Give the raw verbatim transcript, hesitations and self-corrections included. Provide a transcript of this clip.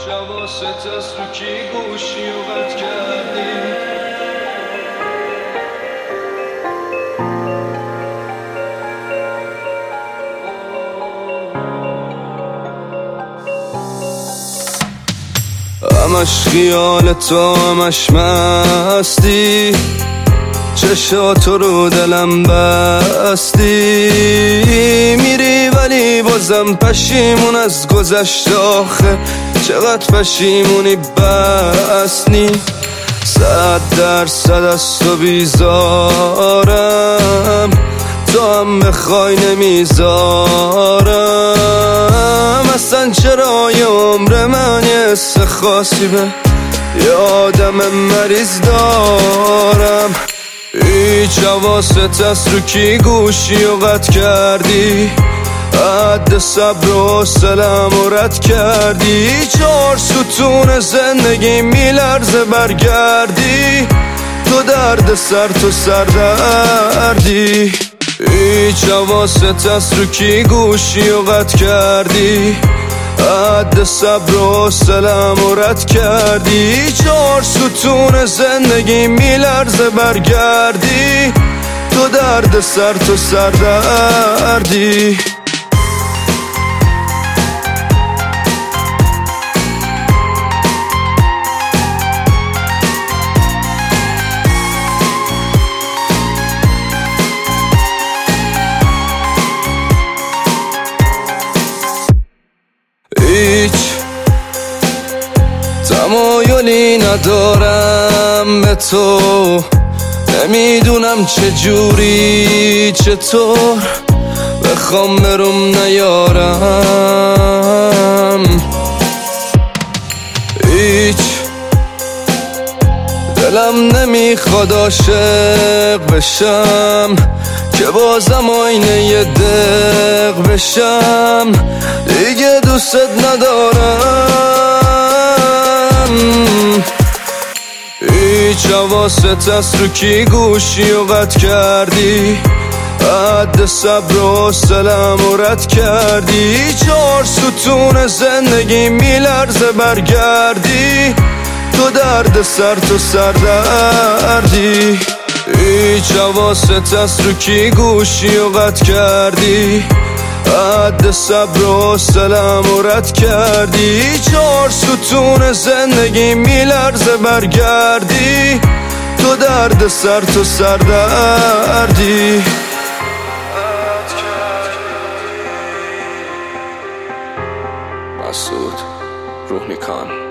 حواست از تو کی گوشی و قطع کردی؟ همش خیال تو، همش مستی، چشاتو رو دلم بستی. میری ولی بازم پشیمون از گذشت، آخه چقدر پشیمونی بسنی. صد درصد از تو بیزارم، تو هم بخوای نمیذارم. اصلا چرا یه عمر من یه حس خاصی به یه آدم مریض دارم. هیچ حواست از رو کی گوشی و قطع کردی؟ حد صبر و حوصله‌ام و رد کردی. چهار ستون زندگی میلرزه برگردی، تو درد سر تو سردردی. هیچ حواست از رو کی گوشی و قطع کردی؟ حد صبر و حوصله‌ام و رد کردی. چهار ستون زندگی میلرزه برگردی، تو درد سر تو سردردی. هیچ تمایلی ندارم به تو، نمیدونم چجوری چطور بخوام بروم نیارم. هیچ دلم نمیخواد عاشق بشم که بازم آینه یه دق بشم. دیگه دوست ندارم. هیچ حواست از رو کی گوشی و قطع کردی؟ حد صبر و حوصله‌ام و رد کردی. چهار ستون زندگی میلرزه برگردی، تو درد سر تو سردردی. هیچ حواست از رو کی گوشی و قطع کردی؟ حد صبر و حوصله‌ام و رد کردی. چهار ستون زندگی میلرزه برگردی، تو درد سر تو سردردی. مسعود روحنی کان.